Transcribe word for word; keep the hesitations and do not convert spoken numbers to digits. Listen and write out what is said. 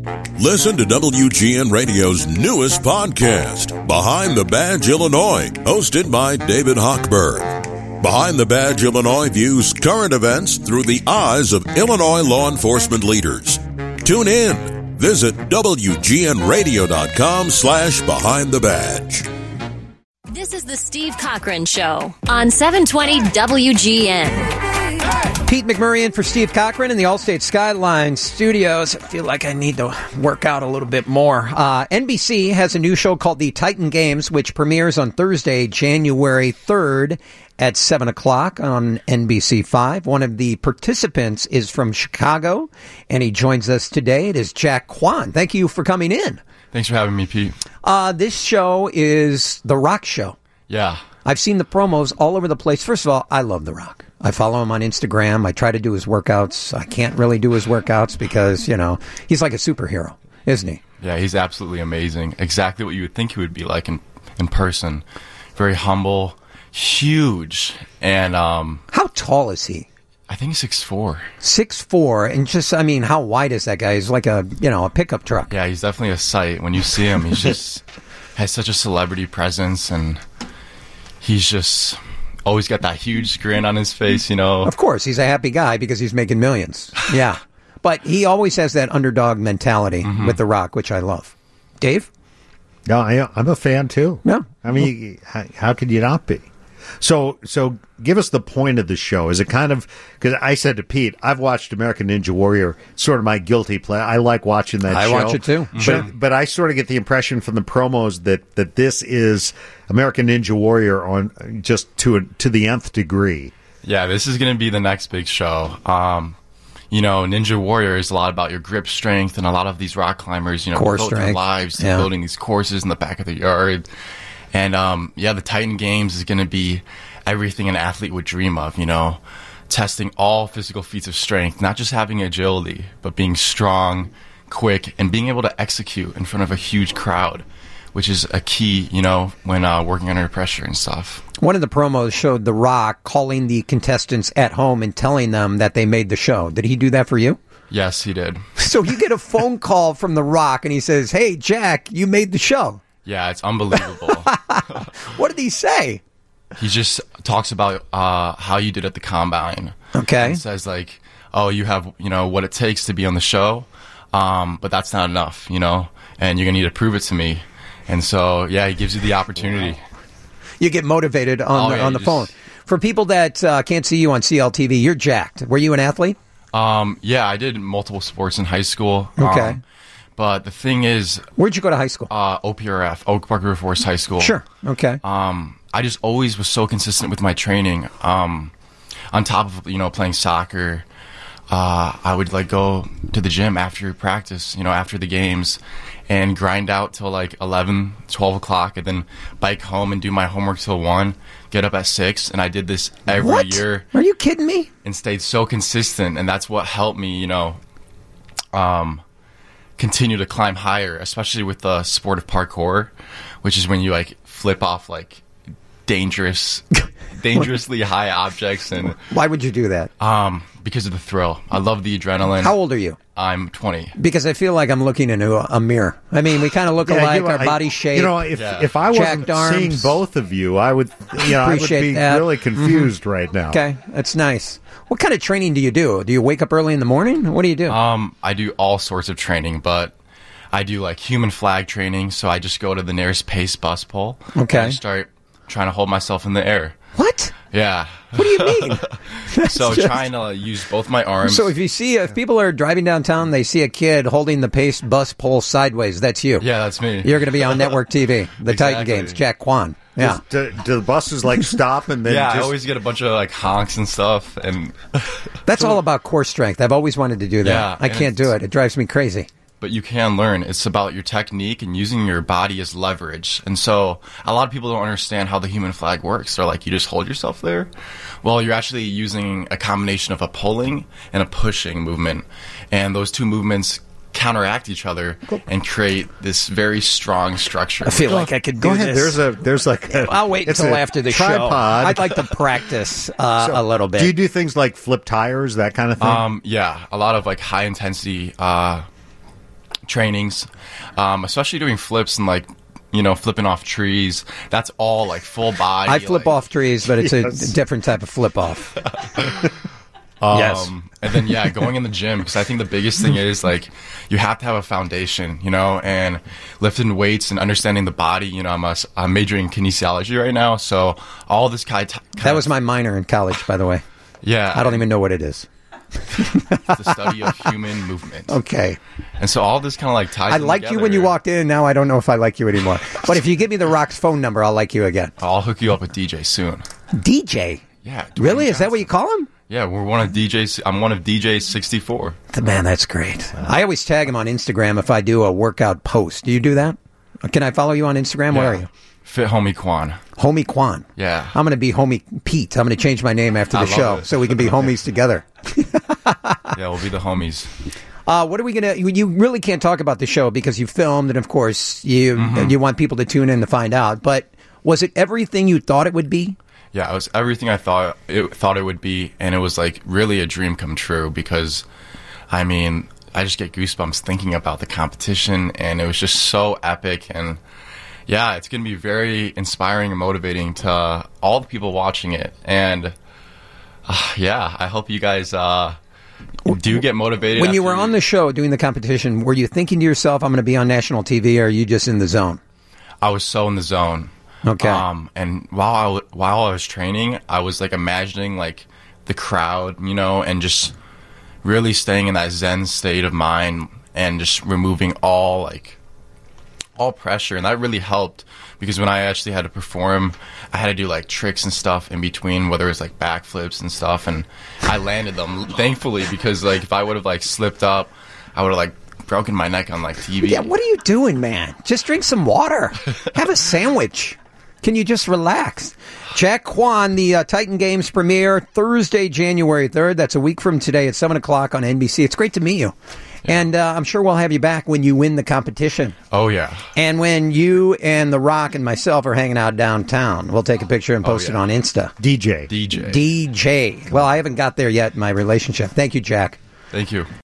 Listen to W G N Radio's newest podcast, Behind the Badge Illinois, hosted by David Hochberg. Behind the Badge Illinois views current events through the eyes of Illinois law enforcement leaders. Tune in. Visit W G N radio dot com slash behind the badge. This is the Steve Cochran Show on seven twenty W G N. Pete McMurray in for Steve Cochran in the Allstate Skyline Studios. I feel like I need to work out a little bit more. Uh, N B C has a new show called The Titan Games, which premieres on Thursday, January third at seven o'clock on N B C five. One of the participants is from Chicago, and he joins us today. It is Jack Kwan. Thank you for coming in. Thanks for having me, Pete. Uh, this show is The Rock Show. Yeah. I've seen the promos all over the place. First of all, I love The Rock. I follow him on Instagram. I try to do his workouts. I can't really do his workouts because, you know, he's like a superhero, isn't he? Yeah, he's absolutely amazing. Exactly what you would think he would be like in, in person. Very humble, huge, and... um How tall is he? I think six foot four. six foot four, and just, I mean, how wide is that guy? He's like a, you know, a pickup truck. Yeah, he's definitely a sight. When you see him, he's just has such a celebrity presence, and he's just always got that huge grin on his face, you know. Of course, he's a happy guy because he's making millions. Yeah. But he always has that underdog mentality mm-hmm. with The Rock, which I love. Dave? No, I, I'm a fan, too. Yeah. I mean, how, how could you not be? So, so give us the point of the show. Is it kind of, because I said to Pete, I've watched American Ninja Warrior, sort of my guilty pleasure. I like watching that I show. I watch it too. But, Sure. but I sort of get the impression from the promos that, that this is American Ninja Warrior on just to a, to the nth degree. Yeah, this is going to be the next big show. Um, you know, Ninja Warrior is a lot about your grip strength, and a lot of these rock climbers, you know, Core devote their strength. lives Yeah. to building these courses in the back of the yard. And, um, yeah, the Titan Games is going to be everything an athlete would dream of, you know, testing all physical feats of strength, not just having agility, but being strong, quick, and being able to execute in front of a huge crowd, which is a key, you know, when uh, working under pressure and stuff. One of the promos showed The Rock calling the contestants at home and telling them that they made the show. Did he do that for you? Yes, he did. So you get a phone call from The Rock, and he says, hey, Jack, you made the show. Yeah, it's unbelievable. What did he say? He just talks about uh, how you did at the combine. Okay. And says, like, oh, you have, you know, what it takes to be on the show, um, but that's not enough, you know, and you're going to need to prove it to me. And so, yeah, he gives you the opportunity. You get motivated on oh, the, yeah, on the just, phone. For people that uh, can't see you on C L T V, you're jacked. Were you an athlete? Um, yeah, I did multiple sports in high school. Okay. Um, but the thing is... Where'd you go to high school? Uh, O P R F, Oak Park River Forest High School. Sure. Okay. Um, I just always was so consistent with my training. Um, on top of, you know, playing soccer, uh, I would, like, go to the gym after practice, you know, after the games, and grind out till, like, eleven, twelve o'clock, and then bike home and do my homework till one, get up at six, and I did this every what? year. Are you kidding me? And stayed so consistent, and that's what helped me, you know, um, continue to climb higher, especially with the sport of parkour, which is when you, like, flip off, like, dangerous, dangerously high objects. And why would you do that? Um, because of the thrill. I love the adrenaline. How old are you? I'm twenty. Because I feel like I'm looking into a, a mirror. I mean, we kind of look Yeah, alike, you know, our I- body shape. You know, if Yeah. if I wasn't Jacked arms. seeing both of you, I would, you know, I would Appreciate be that. really confused right now. Okay, that's nice. What kind of training do you do? Do you wake up early in the morning? What do you do? Um, I do all sorts of training, but I do, like, human flag training, so I just go to the nearest pace bus pole. Okay. And I start trying to hold myself in the air. What? Yeah. What do you mean? So just- trying to use both my arms. So if you see, if people are driving downtown, they see a kid holding the pace bus pole sideways, that's you. Yeah, that's me. You're going to be on network T V. The Titan Exactly. Games, Jack Kwan. Yeah. Do, do the buses like stop and then Yeah, I just always get a bunch of, like, honks and stuff, and That's all about core strength. I've always wanted to do that. Yeah, I and can't do it's- it. It drives me crazy. but you can learn. It's about your technique and using your body as leverage. And so a lot of people don't understand how the human flag works. They're like, you just hold yourself there. Well, you're actually using a combination of a pulling and a pushing movement. And those two movements counteract each other and create this very strong structure. I feel like I could do Go ahead. this. There's a there's like a, I'll wait it's until a after the tripod. show. I'd like to practice uh, So, a little bit. Do you do things like flip tires, that kind of thing? Um, yeah, a lot of like high intensity uh, trainings, um, especially doing flips and like, you know, flipping off trees. That's all like full body. I flip like, off trees, but it's Yes. a different type of flip off. Um, Yes. And then, yeah, going in the gym, because I think the biggest thing is, like, you have to have a foundation, you know, and lifting weights and understanding the body. You know, I'm, a, I'm majoring in kinesiology right now, so all this kind of... That was my minor in college, by the way. Yeah. I don't even know what it is. The study of human movement. Okay. And so all this kind of, like, ties I in liked you when you together. walked in. Now I don't know if I like you anymore. But if you give me the Rock's phone number, I'll like you again. I'll hook you up with D J soon. D J? Yeah. Dwayne Really? Is that what Johnson. you call him? Yeah, we're one of D J's... I'm one of D J sixty-four. Man, that's great. I always tag him on Instagram if I do a workout post. Do you do that? Can I follow you on Instagram? Where are Yeah. you? Fit Homie Quan. Homie Quan. Yeah. I'm going to be Homie Pete. I'm going to change my name after the I love show it. so we can be homies together. Yeah, we'll be the homies. Uh, what are we going to... You really can't talk about the show because you filmed and, of course, you Mm-hmm. you want people to tune in to find out. But was it everything you thought it would be? Yeah, it was everything I thought it thought it would be, and it was like really a dream come true because, I mean, I just get goosebumps thinking about the competition, and it was just so epic, and yeah, it's going to be very inspiring and motivating to all the people watching it, and uh, yeah, I hope you guys uh, do get motivated. When you after were on the show doing the competition, were you thinking to yourself, I'm going to be on national T V, or are you just in the zone? I was so in the zone. Okay. Um, and while I w- while I was training, I was like imagining like the crowd, you know, and just really staying in that Zen state of mind and just removing all like all pressure, and that really helped because when I actually had to perform, I had to do like tricks and stuff in between, whether it's like backflips and stuff, and I landed them thankfully because like if I would have like slipped up, I would have like broken my neck on like T V. Yeah, what are you doing, man? Just drink some water. Have a sandwich. Can you just relax? Jack Quan, the uh, Titan Games premiere Thursday, January third. That's a week from today at seven o'clock on N B C. It's great to meet you. Yeah. And uh, I'm sure we'll have you back when you win the competition. Oh, yeah. And when you and The Rock and myself are hanging out downtown, we'll take a picture and post Oh, yeah. it on Insta. D J. D J. D J. Well, I haven't got there yet in my relationship. Thank you, Jack. Thank you.